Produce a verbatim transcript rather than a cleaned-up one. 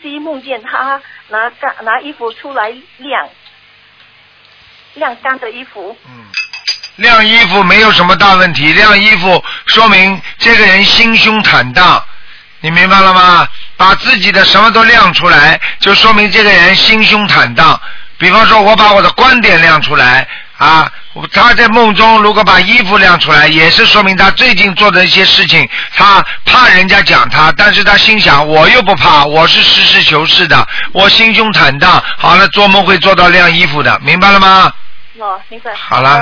期梦见他拿干拿衣服出来晾，晾干的衣服。 嗯，晾衣服没有什么大问题，晾衣服说明这个人心胸坦荡，你明白了吗？把自己的什么都亮出来，就说明这个人心胸坦荡。比方说我把我的观点亮出来啊，他在梦中如果把衣服亮出来，也是说明他最近做的一些事情，他怕人家讲他，但是他心想我又不怕，我是实事求是的，我心胸坦荡，好了，做梦会做到晾衣服的，明白了吗？ 哦，明白。 好了。